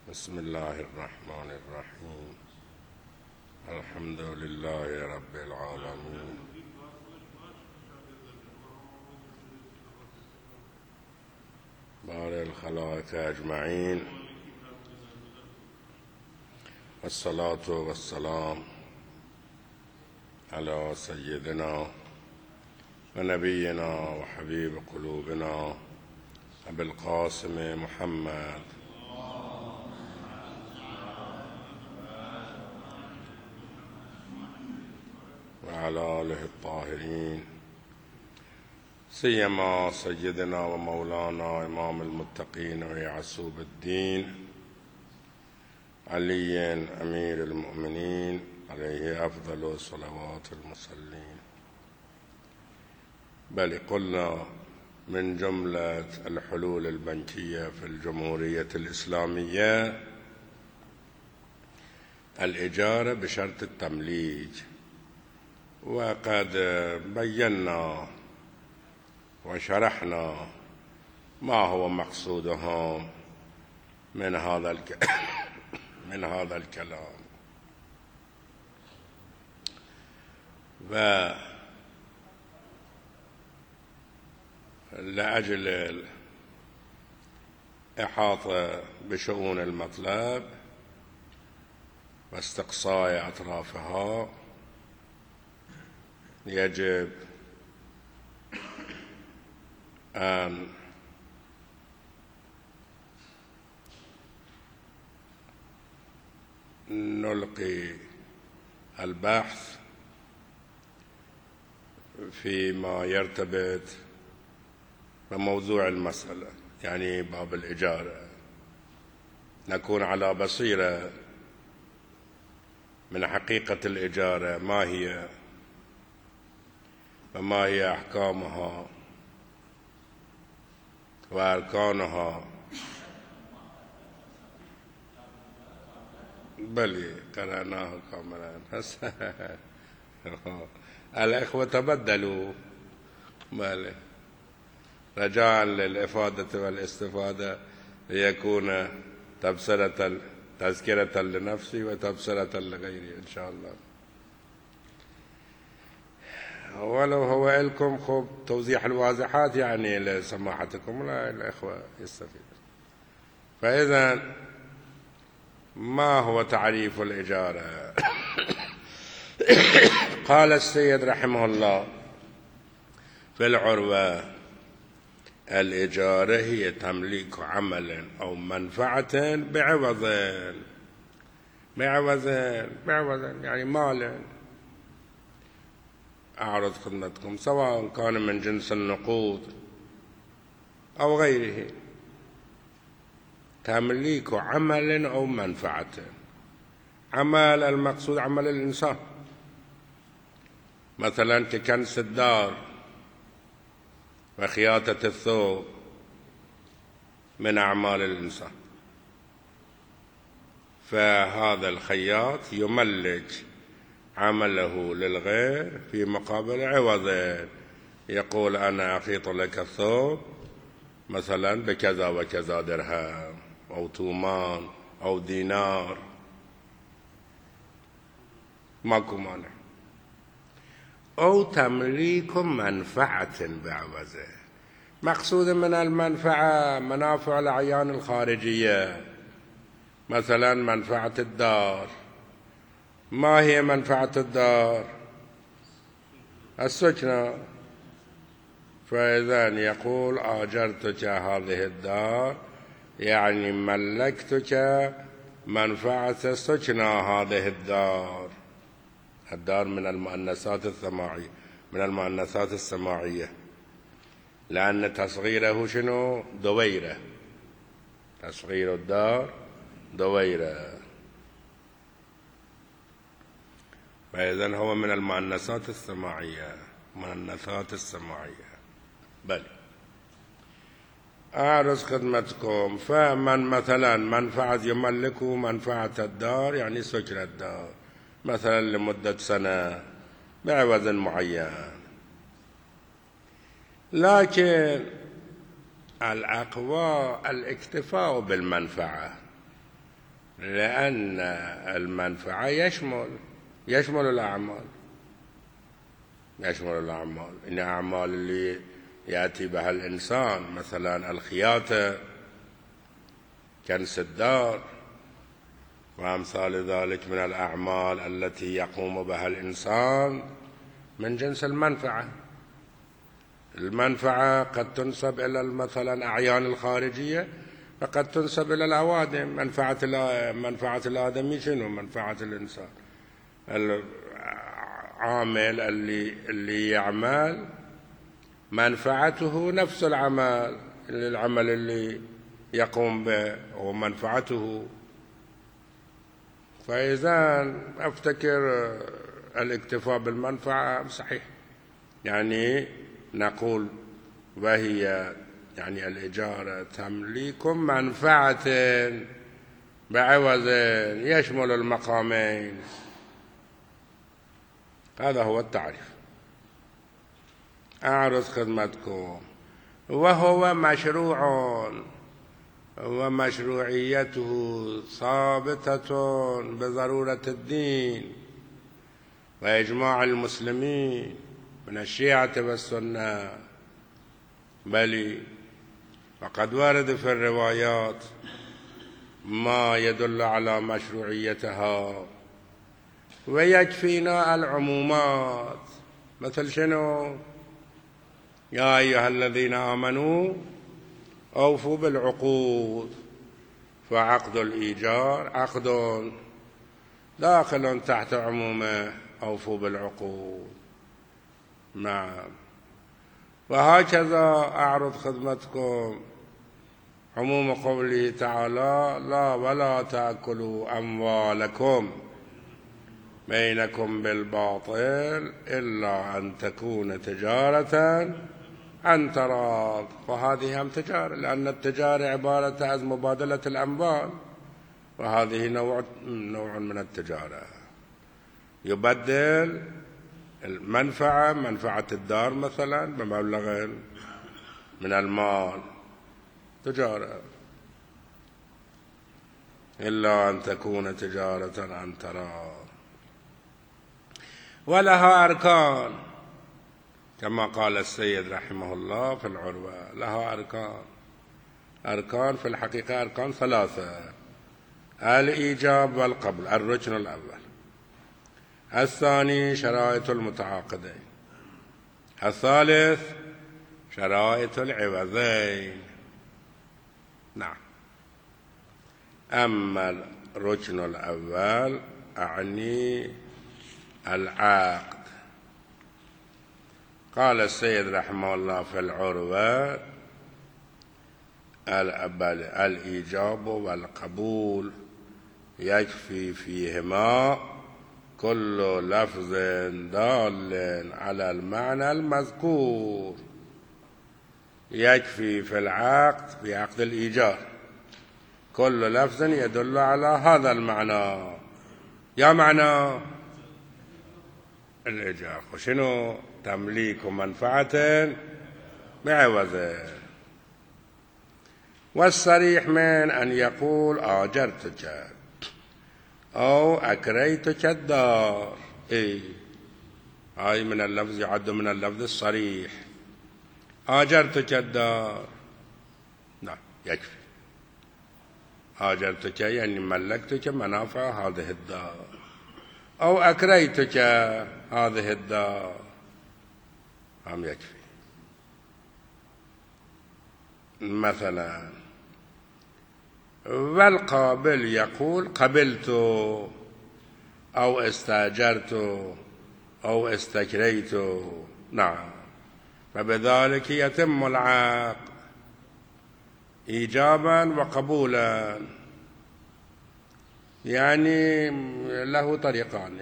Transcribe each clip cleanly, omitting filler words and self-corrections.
بسم الله الرحمن الرحيم. الحمد لله رب العالمين، بارئ الخلائق أجمعين، والصلاة والسلام على سيدنا ونبينا وحبيب قلوبنا أبي القاسم محمد وعلى آله الطاهرين، سيما سيدنا ومولانا إمام المتقين ويعصوب الدين علي أمير المؤمنين عليه أفضل صلوات المصلين. بل قلنا من جملة الحلول البنكية في الجمهورية الإسلامية الإجارة بشرط التمليك، وقد بينا وشرحنا ما هو مقصودها من هذا الكلام. ولأجل الإحاطة بشؤون المطلب واستقصاء أطرافها يجب أن نلقي البحث فيما يرتبط بموضوع المسألة، يعني باب الإجارة، نكون على بصيرة من حقيقة الإجارة، ما هي وما هي أحكامها وأركانها. بلي قرأناه كاملا. الإخوة تبدلوا، بلي رجاء للإفادة والاستفادة ليكون تذكرة لنفسي وتبصرة لغيري إن شاء الله. ولو هو لكم خب توضيح الواضحات يعني لسماحتكم، لا الإخوة يستفيد. فإذا ما هو تعريف الإجارة؟ قال السيد رحمه الله في العروة: الإجارة هي تمليك عمل أو منفعة بعوض يعني مال. أعرض خدمتكم سواء كان من جنس النقود أو غيره، تمليك عمل أو منفعة. عمل المقصود عمل الإنسان، مثلا ككنس الدار وخياطة الثوب من أعمال الإنسان، فهذا الخياط يملك عمله للغير في مقابل عوض، يقول أنا أخيط لك الثوب مثلا بكذا وكذا درهم أو تومان أو دينار، ماكو مانع. أو تمليك منفعة بعوضه، مقصود من المنفعة منافع الأعيان الخارجية، مثلا منفعة الدار. ما هي منفعة الدار؟ السكنة. فإذا يقول آجرتك هذه الدار، يعني ملكتك منفعة سكنى هذه الدار. الدار من المؤنثات السماعية، لأن تصغيره شنو؟ دويرة. تصغير الدار دويرة، فإذن هو من المؤنثات السماعية. بل أعرض خدمتكم، فمن مثلا منفعة يملك منفعة الدار يعني سكن الدار مثلا لمدة سنة بعوض معين، لكن الأقوى الاكتفاء بالمنفعة، لأن المنفعة يشمل الأعمال. إن أعمال اللي يأتي بها الإنسان مثلا الخياطة، كنس الدار، وأمثال ذلك من الأعمال التي يقوم بها الإنسان من جنس المنفعة. المنفعة قد تنسب إلى مثلا أعيان الخارجية، فقد تنسب إلى الأوادم. منفعة الآدمي شنو؟ منفعة الإنسان. العامل اللي يعمل منفعته نفس العمل اللي يقوم به ومنفعته. فإذا أفتكر الاكتفاء بالمنفعة صحيح، يعني نقول وهي يعني الإجارة تمليك منفعة بعوض يشمل المقامين. هذا هو التعريف. أعرض خدمتكم. وهو مشروع، ومشروعيته ثابتة بضرورة الدين وإجماع المسلمين من الشيعة والسنة، بل وقد ورد في الروايات ما يدل على مشروعيتها، ويكفينا العمومات. مثل شنو؟ يا أيها الذين آمنوا أوفوا بالعقود، فعقد الإيجار عقد داخل تحت عمومه أوفوا بالعقود. نعم. وهكذا أعرض خدمتكم عموم قوله تعالى: لا ولا تأكلوا أموالكم بينكم بالباطل إلا أن تكون تجارة عن تراض. وهذه هم تجارة، لأن التجارة عبارة عن مبادلة الأموال، وهذه نوع من التجارة. يبدل المنفعة، منفعة الدار مثلا بمبلغ من المال، تجارة. إلا أن تكون تجارة عن تراض. ولها أركان كما قال السيد رحمه الله في العروة. لها أركان في الحقيقة أركان ثلاثة: الإيجاب والقبل، الركن الأول. الثاني شرائط المتعاقدين. الثالث شرائط العوضين. نعم. أما الركن الأول أعني العقد. قال السيد رحمه الله في العروة: الإيجاب والقبول يكفي فيهما كل لفظ دال على المعنى المذكور. يكفي في العقد، في عقد الإيجار، كل لفظ يدل على هذا المعنى. يا معنى الإيجار وشنو؟ تمليك منفعة بعوض. والصريح من أن يقول آجرتك أو أكريتك الدار. هاي من اللفظ، يعد من اللفظ الصريح. آجرتك الدار، نعم يكفي. آجرتك يعني ملكتك منافع هذه الدار، أو أكريتك هذه الدار، هم يكفي. مثلا والقابل يقول قبلت أو استأجرت أو استكريت. نعم. فبذلك يتم العقد إيجابا وقبولا. يعني له طريقان،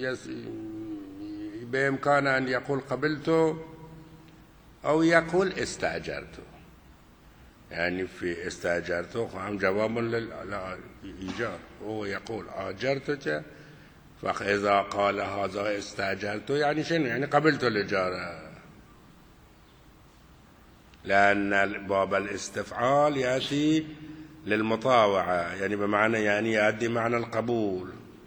بإمكانه أن يقول قبلت أو يقول استأجرت. يعني في استأجرته هم جواب للإيجار، هو يقول آجرتك، فإذا قال هذا استأجرت يعني شنو؟ يعني قبلت الإجارة. لأن باب الاستفعال يأتي للمطاوعة، يعني بمعنى يعني يؤدي معنى القبول.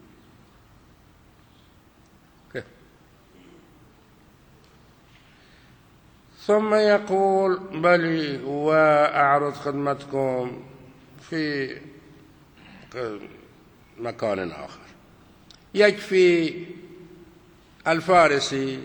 ثم يقول بل وأعرض خدمتكم في مكان آخر. يكفي الفارسي.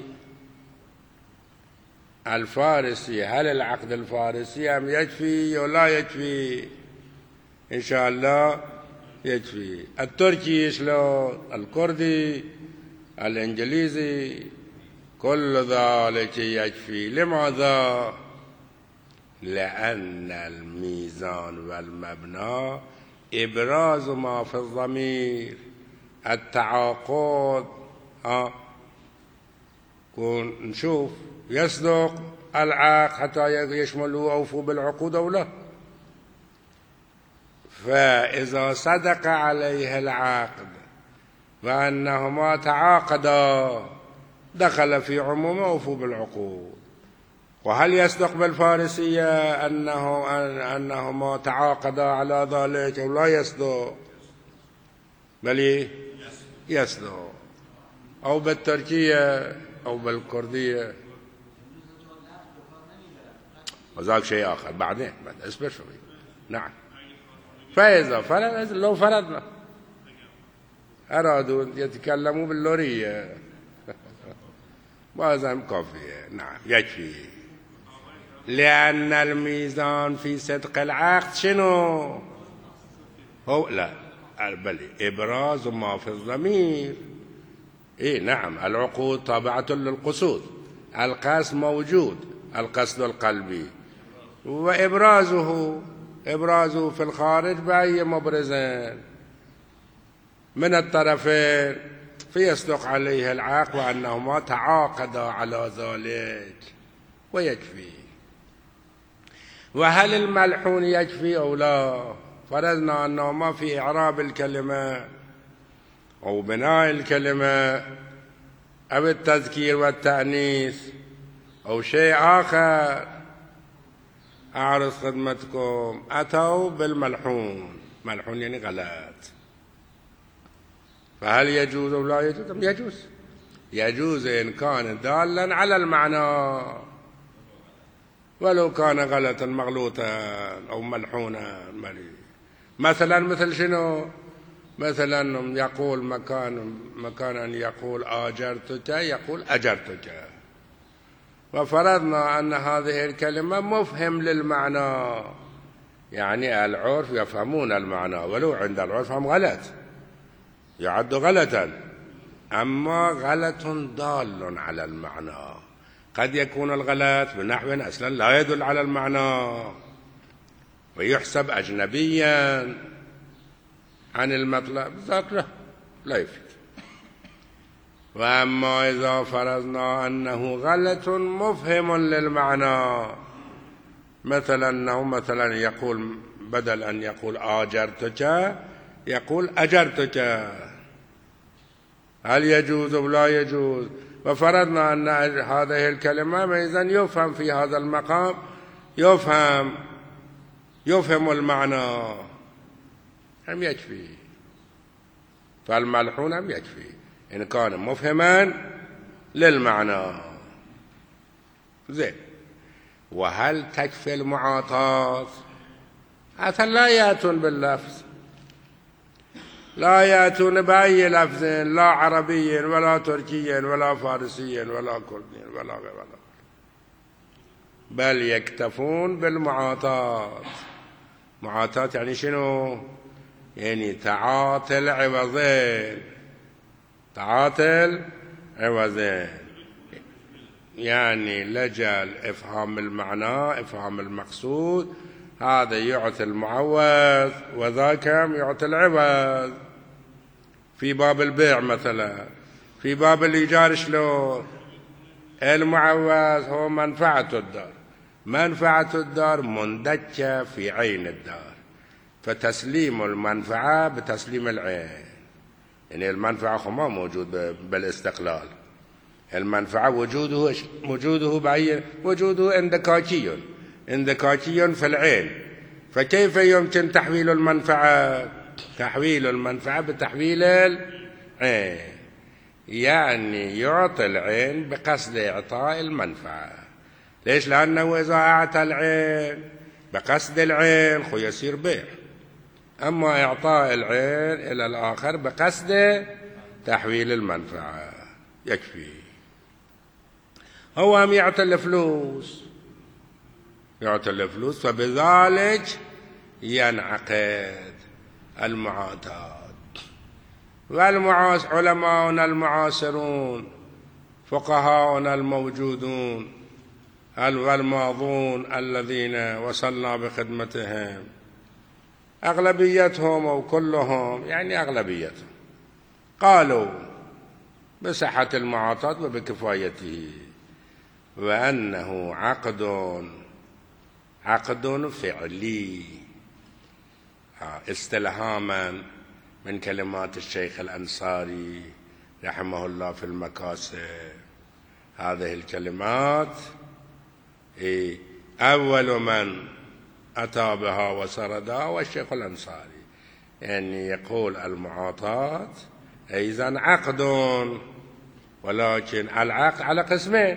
هل العقد الفارسي أم يكفي ولا يكفي؟ إن شاء الله يكفي. التركي شلون؟ الكردي، الإنجليزي، كل ذلك يكفي. لماذا؟ لأن الميزان والمبنى إبراز ما في الضمير. التعاقد نشوف يصدق العقد حتى يشملوا أوفوا بالعقود أو لا. فإذا صدق عليه العقد وأنهما تعاقدا دخل في عموم أوفوا بالعقود. وهل يصدق بالفارسية أنهما تعاقدا على ذلك أو لا يصدق؟ بل يصدق. أو بالتركية أو بالكردية، وذاك شيء آخر بعدين اصبر شوي. نعم. فإذا لو فرضنا أرادوا يتكلموا باللورية مازال كافية. نعم يكفي. لأن الميزان في صدق العقد شنو هو؟ لا بل إبراز ما في الضمير. نعم العقود تابعة للقصود، القصد موجود، القصد القلبي، وإبرازه في الخارج بأي مبرزين من الطرفين، فيصدق عليه العقد وأنهما تعاقدا على ذلك ويكفي. وهل الملحون يكفي أو لا؟ فرضنا أنهما في إعراب الكلمة أو بناء الكلمة أو التذكير والتأنيث أو شيء آخر. أعرض خدمتكم أتوا بالملحون. ملحون يعني غلط. فهل يجوز أو لا يجوز؟ يجوز إن كان دالا على المعنى، ولو كان غلطا مغلوطا أو ملحونا. مثلا مثل شنو؟ مثلا يقول مكانا يقول آجرتك يقول أجرتك. وفرضنا أن هذه الكلمة مفهم للمعنى، يعني العرف يفهمون المعنى، ولو عند العرف هم غلط يعد غلطا، أما غلط دال على المعنى. قد يكون الغلط بنحو أصلا لا يدل على المعنى ويحسب أجنبيا عن المطلب، ذاك لا يفيد. وأما إذا فرضنا أنه غلط مفهم للمعنى، مثلا يقول بدل أن يقول آجرتك يقول أجرتك، هل يجوز أو لا يجوز؟ وفرضنا أن هذه الكلمة إذن يفهم في هذا المقام، يفهم المعنى، هم يكفي. فالملحون هم يكفي إن كان مفهما للمعنى. زين. وهل تكفي المعاطاة؟ حتى لا يأتون باللفظ، لا يأتون بأي لفظ، لا عربي ولا تركي ولا فارسي ولا كردي ولا غير، بل يكتفون بالمعاطاة. معاطاة يعني شنو؟ يعني تعاطي العوضين، يعني لجل إفهام المعنى إفهام المقصود، هذا يعطي المعوض وذاك يعطي العوض. في باب البيع مثلا، في باب الإيجار شلون؟ المعوض هو منفعة الدار مندكة في عين الدار، فتسليم المنفعة بتسليم العين. يعني المنفعة ما موجود بالاستقلال، المنفعة وجوده بعين، وجوده اندكاكي في العين، فكيف يمكن تحويل المنفعة؟ تحويل المنفعة بتحويل العين، يعني يعطي العين بقصد إعطاء المنفعة. ليش؟ لأنه إذا أعطى العين بقصد العين خو يصير بيع، أما إعطاء العين إلى الآخر بقصد تحويل المنفعة يكفي. هو هم يعطي الفلوس، يعطي الفلوس، فبذلك ينعقد المعاتاة. علماؤنا المعاصرون، فقهاؤنا الموجودون والماضون الذين وصلنا بخدمتهم، أغلبيتهم أو كلهم، يعني أغلبيتهم، قالوا بصحة المعاطاة وبكفايته، وأنه عقد فعلي، استلهاما من كلمات الشيخ الأنصاري رحمه الله في المكاسب. هذه الكلمات أول من أتى بها وسردها والشيخ الأنصاري، يعني يقول المعاطاة إذن عقد، ولكن العقد على قسمين،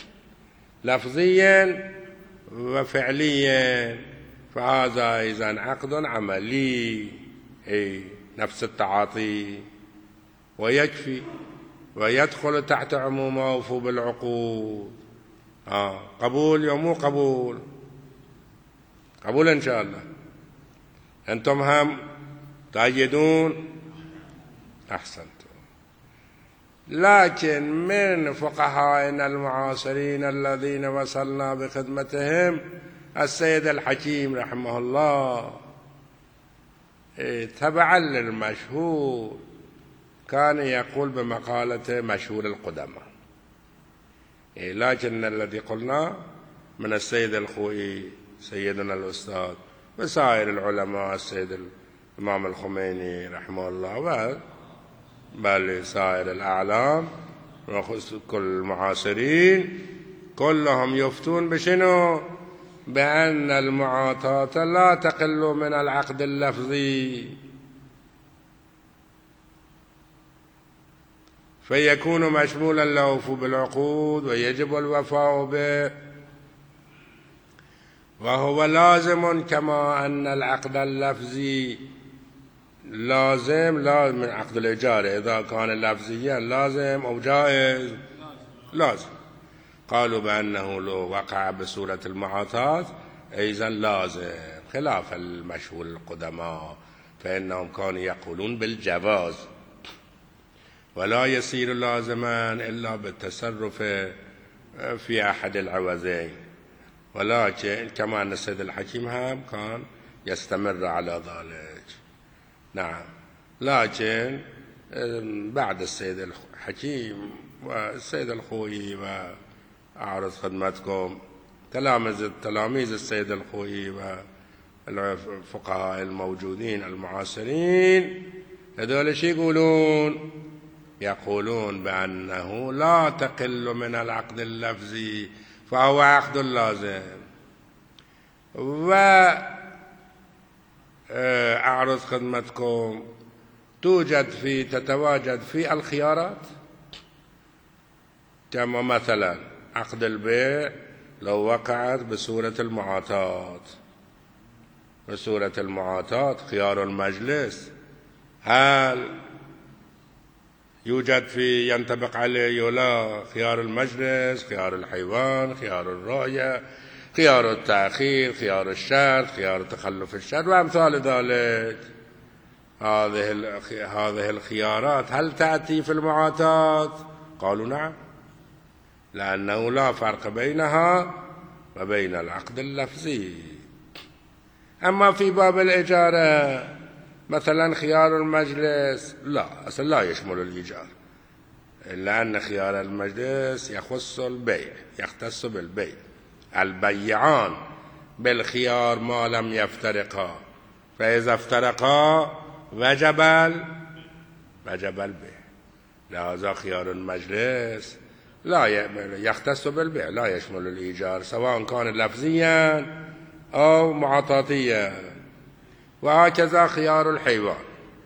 لفظيا وفعليا. فهذا إذن عقد عملي نفس التعاطي، ويكفي ويدخل تحت عموم أوفوا بالعقود. قبول يا مو قبول؟ قبول إن شاء الله. أنتم هم تأيدون؟ أحسنتم. لكن من فقهائنا المعاصرين الذين وصلنا بخدمتهم السيد الحكيم رحمه الله، تبعا للمشهور، كان يقول بمقالته مشهور القدماء، لكن الذي قلنا من السيد الخوئي سيدنا الأستاذ وسائر العلماء، السيد الإمام الخميني رحمه الله، بل سائر الأعلام وخصوص كل المعاصرين، كلهم يفتون بشنو؟ بأن المعاطاة لا تقل من العقد اللفظي، فيكون مشمولا له بالعقود ويجب الوفاء به، وهو لازم كما أن العقد اللفظي لازم من عقد الإيجار إذا كان لفظيا لازم أو جائز لازم. قالوا بأنه لو وقع بصورة المعاطاة أيضا لازم، خلاف المشهور القدماء، فإنهم كانوا يقولون بالجواز، ولا يصير لازما إلا بالتصرف في أحد العوزين. ولكن كما أن السيد الحكيم هم كان يستمر على ذلك. نعم، لكن بعد السيد الحكيم والسيد الخوئي، وأعرض خدمتكم تلاميذ السيد الخوئي والفقهاء الموجودين المعاصرين، هذول شو يقولون؟ يقولون بأنه لا تقل من العقد اللفظي، فهو عقد لازم. وأعرض خدمتكم تتواجد في الخيارات، كما مثلا عقد البيع لو وقعت بصورة المعاطاة، خيار المجلس هل يوجد ينطبق عليه ولا؟ خيار المجلس، خيار الحيوان، خيار الرؤية، خيار التأخير، خيار الشرط، خيار تخلف الشرط، وأمثال ذلك. هذه الخيارات هل تأتي في المعاطاة؟ قالوا نعم، لأنه لا فرق بينها وبين العقد اللفظي. أما في باب الإجارة مثلا خيار المجلس لا يشمل الإيجار، لأن خيار المجلس يخص البيع، يختص بالبيع. البيعان بالخيار ما لم يفترقا، فإذا افترقا وجب البيع. لهذا خيار المجلس لا يختص بالبيع، لا يشمل الإيجار، سواء كان لفظيا أو معاطاتية. وهكذا خيار الحيوان،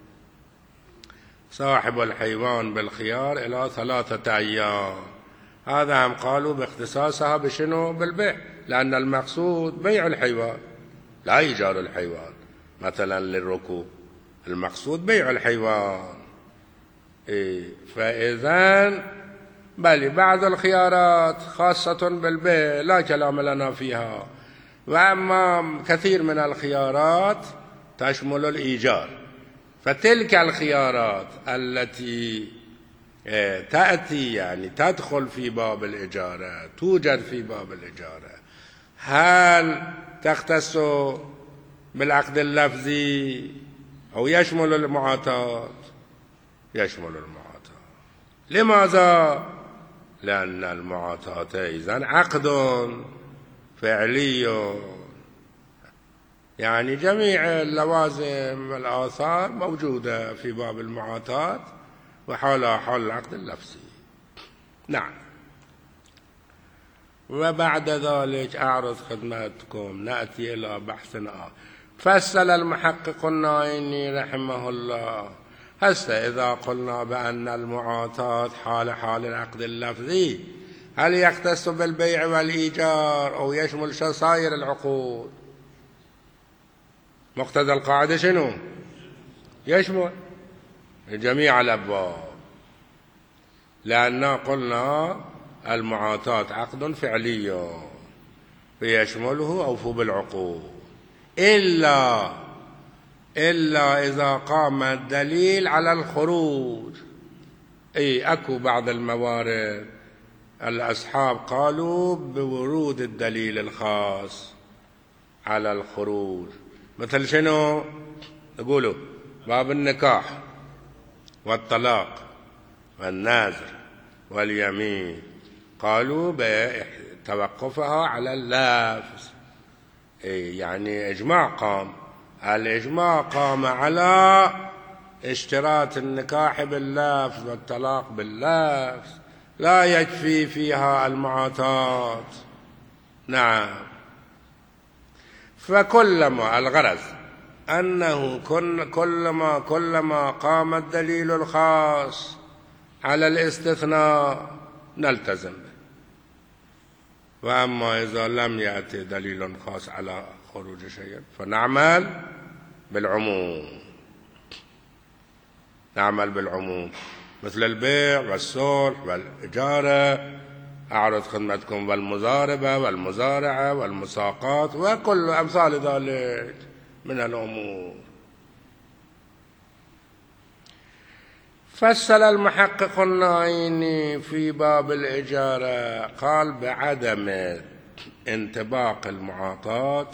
صاحب الحيوان بالخيار إلى 3 أيام. هذا هم قالوا باختصاصها بشنو؟ بالبيع، لأن المقصود بيع الحيوان لا إيجار الحيوان مثلا للركوب، المقصود بيع الحيوان. فإذن بل بعض الخيارات خاصة بالبيع لا كلام لنا فيها، وأما كثير من الخيارات تشمل الإيجار. فتلك الخيارات التي تأتي يعني تدخل في باب الإجارة، توجد في باب الإجارة، هل تختص بالعقد اللفظي أو يشمل المعاطاة؟ يشمل المعاطاة. لماذا؟ لأن المعاطاة إذن عقد فعلي، يعني جميع اللوازم والآثار موجودة في باب المعاطاة وحولها حول العقد اللفظي. نعم. وبعد ذلك أعرض خدمتكم نأتي إلى بحث آخر. فصل المحقق النائني رحمه الله: هسه إذا قلنا بأن المعاطاة حال العقد اللفظي، هل يختص بالبيع والإيجار أو يشمل سائر العقود؟ مقتضى القاعدة شنو؟ يشمل جميع الأبواب، لأننا قلنا المعاطاة عقد فعلي فيشمله أوفوا بالعقود، إلا إذا قام الدليل على الخروج. أكو بعض الموارد الأصحاب قالوا بورود الدليل الخاص على الخروج، مثل شنو؟ نقولوا باب النكاح والطلاق والنذر واليمين، قالوا بتوقفها على اللفظ. يعني إجماع قام، الإجماع قام على اشتراط النكاح باللفظ والطلاق باللفظ، لا يكفي فيها المعاطاة. نعم. فكلما الغرض أنه كلما قام الدليل الخاص على الاستثناء نلتزم به، وأما إذا لم يأتي دليل خاص على خروج شيء فنعمل بالعموم. نعمل بالعموم مثل البيع والصلح والإجارة، أعرض خدمتكم والمزاربة والمزارعة والمساقات وكل أمثال ذلك من الأمور. فصل المحقق النائني في باب الإجارة، قال: بعدم انطباق المعاطاة،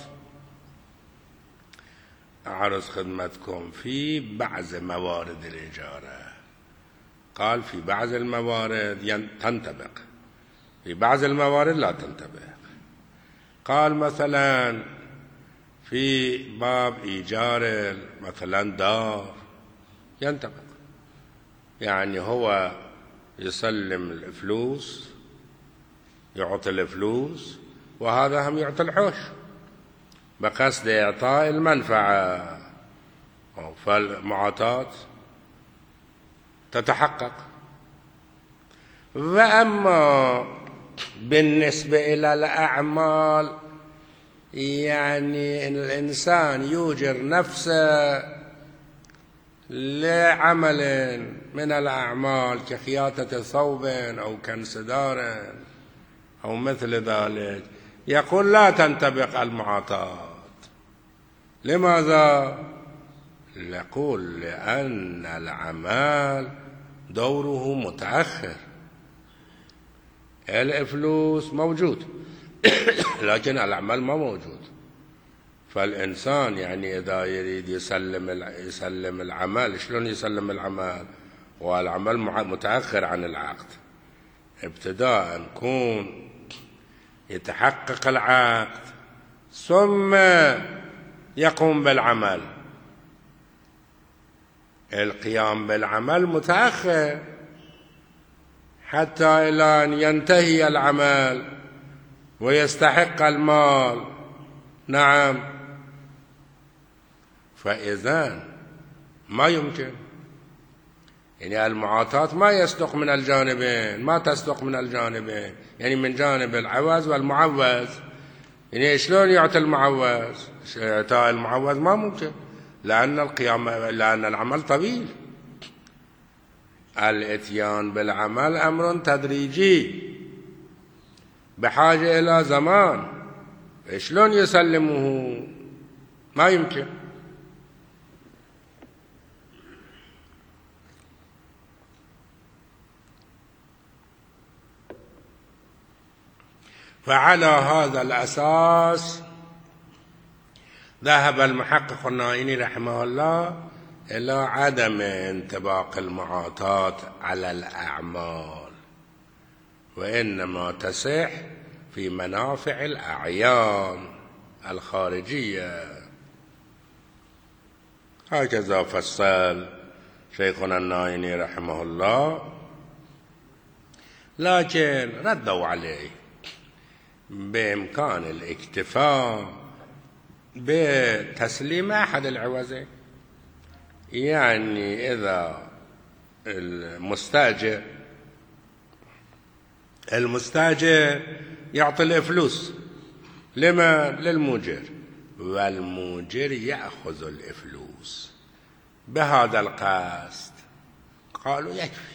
أعرض خدمتكم في بعض موارد الإجارة. قال في بعض الموارد تنطبق، في بعض الموارد لا تنطبق. قال مثلا في باب إيجار مثلا دار ينطبق، يعني هو يسلم الفلوس، يعطي الفلوس، وهذا هم يعطي الحوش بقصد إعطاء المنفعة، فالمعاطاة تتحقق. وأما بالنسبة إلى الأعمال، يعني إن الإنسان يوجر نفسه لعمل من الأعمال كخياطة ثوب أو كنس دار أو مثل ذلك، يقول لا تنطبق المعاطاة. لماذا؟ نقول لأن العمل دوره متأخر، الفلوس موجود لكن العمل ما موجود. فالإنسان يعني إذا يريد يسلم العمل، شلون يسلم العمل والعمل متأخر عن العقد؟ ابتداء كون يتحقق العقد ثم يقوم بالعمل. القيام بالعمل متأخر حتى إلى أن ينتهي العمل ويستحق المال، نعم. فإذا ما يمكن، يعني المعاطاة ما يصدق من الجانبين، ما تصدق من الجانبين، يعني من جانب العوز والمعوز. يعني شلون يعطي المعوز؟ إعطاء المعوز ما ممكن، لأن العمل طويل. الإتيان بالعمل أمر تدريجي بحاجة إلى زمان، شلون يسلمه؟ ما يمكن. فعلى هذا الأساس ذهب المحقق النائيني رحمه الله إلى عدم انطباق المعاطاة على الأعمال، وإنما تصح في منافع الأعيان الخارجية. هكذا فصل شيخنا النائيني رحمه الله، لكن ردوا عليه بإمكان الاكتفاء بتسليم أحد العوزين. يعني إذا المستاجر يعطي الفلوس لمن؟ للموجر، والموجر يأخذ الفلوس بهذا القصد، قالوا يكفي.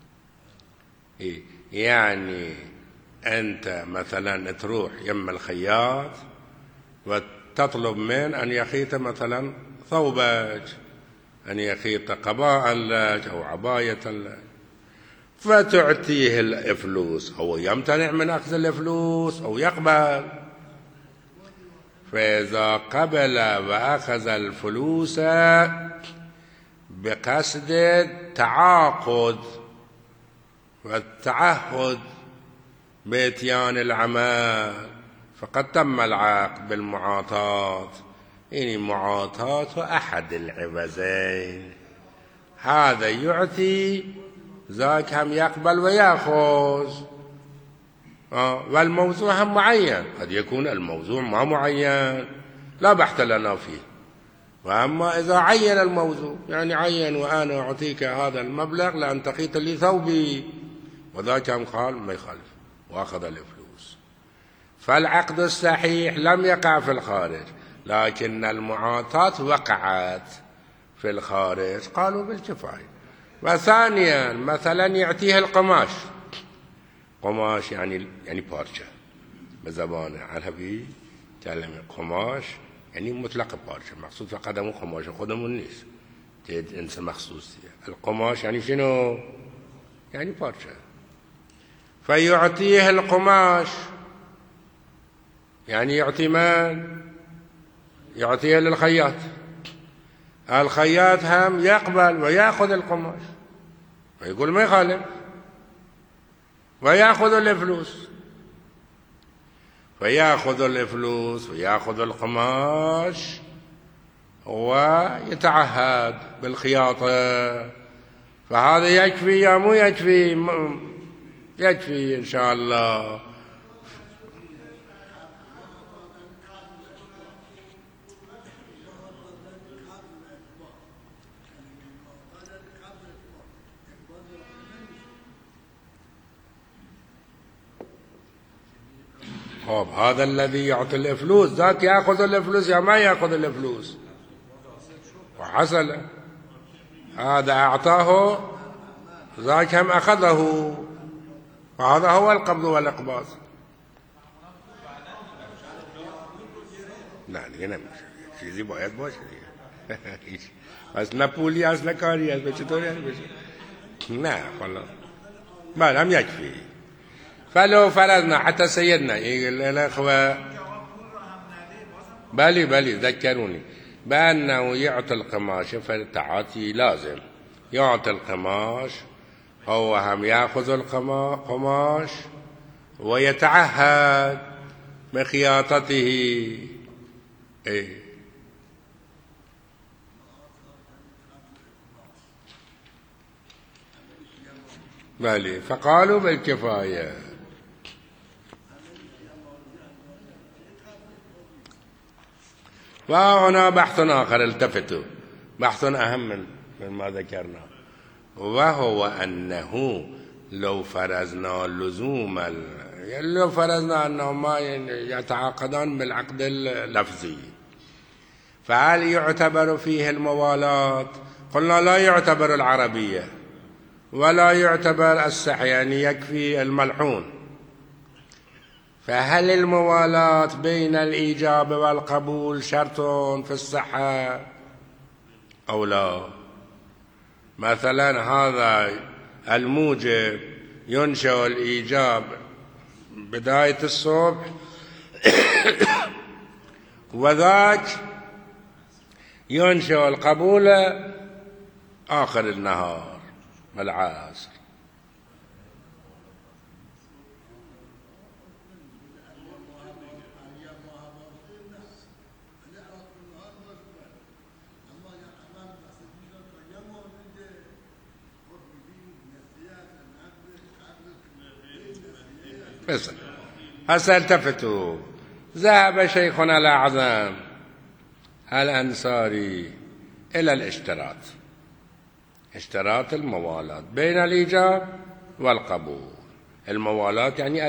يعني أنت مثلا تروح يم الخياط وتطلب من أن يخيط مثلا ثوبك، أن يخيط قباء لك أو عباية لك، فتعطيه الفلوس، هو يمتنع من أخذ الفلوس أو يقبل. فإذا قبل وأخذ الفلوس بقصد التعاقد والتعهد بإتيان العمل، فقد تم العقد بالمعاطاة، يعني معاطاة أحد العوزين، هذا يعطي ذاك هم يقبل ويأخذ. والموضوع هم معين، قد يكون الموضوع ما معين لا بحث لنا فيه. وأما إذا عين الموضوع، يعني عين وأنا أعطيك هذا المبلغ لأن تخيط لي ثوبي، وذاك هم قال ما يخالف وأخذ الفلوس، فالعقد الصحيح لم يقع في الخارج، لكن المعاطاة وقعت في الخارج، قالوا بالكفاية. وثانيا مثلا يعطيه القماش، قماش يعني بارشة، بزبان عربي تعلم قماش يعني مطلق بارشة، مقصود فقط مو قماش خدمه الناس تيد انس مخصوص. القماش يعني شنو؟ يعني بارشة. فيعطيه القماش، يعني يعطي من؟ يعطيه للخياط، الخياط هم يقبل ويأخذ القماش ويقول ما يخالف ويأخذ الفلوس، فيأخذ الفلوس ويأخذ القماش ويتعهد بالخياطة. فهذا يكفي يا مو يكفي؟ يكفي إن شاء الله. طب هذا الذي يعطي الفلوس ذاك يأخذ الفلوس يا ما يأخذ الفلوس؟ وحصل هذا أعطاه ذاك هم أخذه، وهذا هو القبض والإقباض. لا دیگه چیزی باید باشه دیگه. اصلا پولی اصلا کاری است، به چطوری است بشه؟ نه خلاص بله هم يكفي. فلو فرضنا حتى سيدنا الأخوة بلي ذكروني بأنه يعطي القماش، فالتعاطي لازم يعطي القماش، هو هم يأخذ القماش ويتعهد بخياطته. بلي فقالوا بالكفاية. وهنا بحث آخر، التفتوا، بحث أهم من ما ذكرنا، وهو أنه لو فرضنا لو فرضنا أنهما يتعاقدان بالعقد اللفظي، فهل يعتبر فيه الموالاة؟ قلنا لا يعتبر العربية ولا يعتبر السحر، يعني يكفي الملحون. فهل الموالاة بين الإيجاب والقبول شرط في الصحة أو لا؟ مثلا هذا الموجب ينشأ الإيجاب بداية الصبح وذاك ينشأ القبول آخر النهار العصر. بس هسه التفتوا، ذهب شيخنا الأعظم الأنصاري إلى اشتراط الموالاة بين الإيجاب والقبول. الموالاة يعني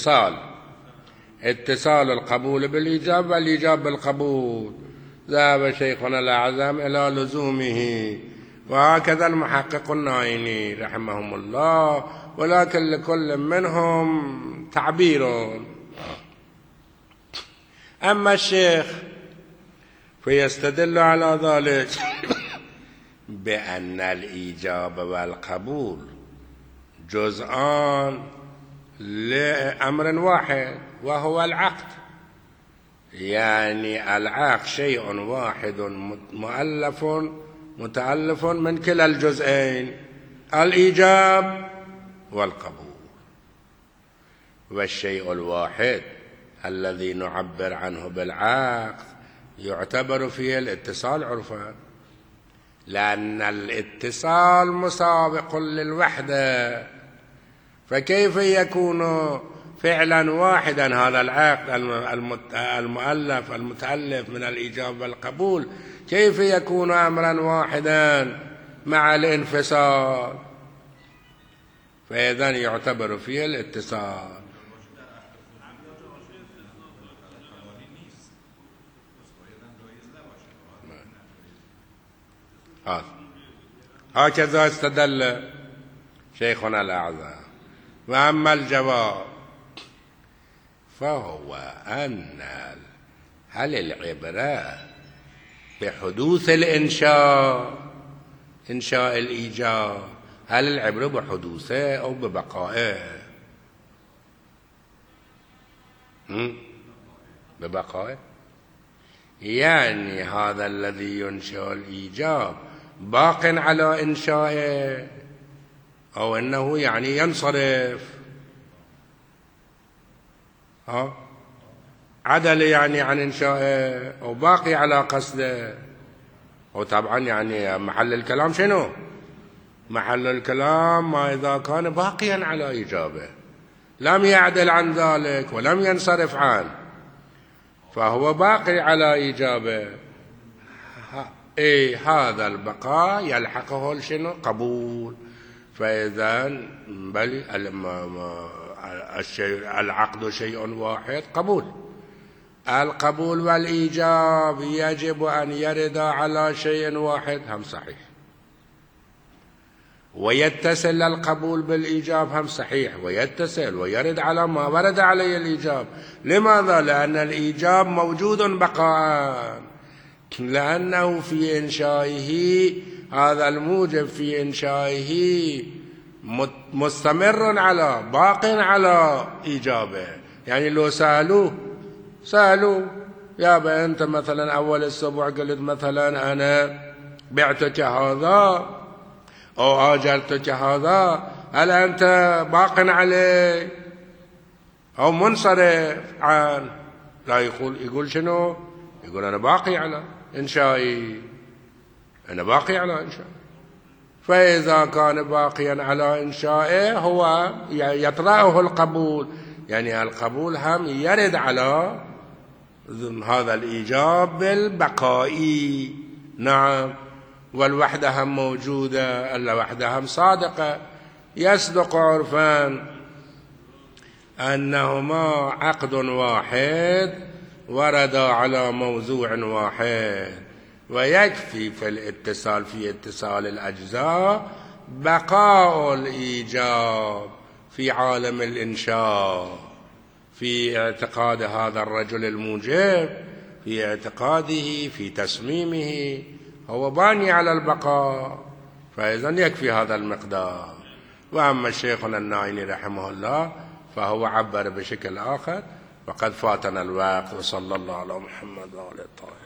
اتصال القبول بالإيجاب والإيجاب بالقبول. ذهب شيخنا الأعظم إلى لزومه، وهكذا المحقق النايني رحمهم الله، ولكن لكل منهم تعبير. أما الشيخ فيستدل على ذلك بأن الإيجاب والقبول جزءان لأمر واحد وهو العقد، يعني العقد شيء واحد متألف من كلا الجزئين، الإيجاب والقبول. والشيء الواحد الذي نعبر عنه بالعقد يعتبر فيه الاتصال عرفا، لأن الاتصال مسابق للوحدة، فكيف يكون فعلا واحدا هذا العقد المتألف من الإيجاب والقبول، كيف يكون أمرا واحدا مع الانفصال؟ فإذن يعتبر فيه الاتصال. هكذا استدل شيخنا الأعظم. وأما الجواب فهو أن هل العبرة بحدوث إنشاء الإيجاب، هل العبرة بحدوثه أو ببقائه؟ ببقائه، يعني هذا الذي ينشأ الإيجاب باق على إنشائه أو أنه يعني ينصرف، عدل يعني عن إنشائه أو باقي على قصده. وطبعا يعني محل الكلام شنو؟ محل الكلام ما إذا كان باقيا على إيجابه، لم يعدل عن ذلك ولم ينصرف عنه، فهو باقي على إيجابه. هذا البقاء يلحقه شنو؟ قبول. فإذا بل العقد شيء واحد، قبول. القبول والإيجاب يجب أن يرد على شيء واحد، هم صحيح، ويتصل القبول بالإيجاب، هم صحيح، ويتصل ويرد على ما ورد عليه الإيجاب. لماذا؟ لأن الإيجاب موجود بقاء، لأنه في إنشائه هذا الموجب في إنشائه مستمر على باق على إيجابه. يعني لو سألوه يا أنت مثلا أول الأسبوع قلت مثلا أنا بعتك هذا أو آجرتك هذا، هل أنت باق عليه أو منصرف عنه؟ لا، يقول شنو؟ يقول أنا باقي على إنشائي، أنا باقي على إنشائي. فإذا كان باقيا على إنشائه هو يطرأه القبول، يعني القبول هم يرد على هذا الإيجاب بالبقائي. نعم. والوحدة هم موجودة، الوحدة هم صادقة. يصدق عرفا أنهما عقد واحد ورد على موضوع واحد، ويكفي في الاتصال في اتصال الأجزاء بقاء الإيجاب في عالم الإنشاء، في اعتقاد هذا الرجل الموجب، في اعتقاده، في تصميمه، هو باني على البقاء، فإذا يكفي هذا المقدار. وأما شيخنا النايني رحمه الله فهو عبر بشكل آخر، وقد فاتنا الوقت. وصلى الله على محمد وعلى آله الطاهرين.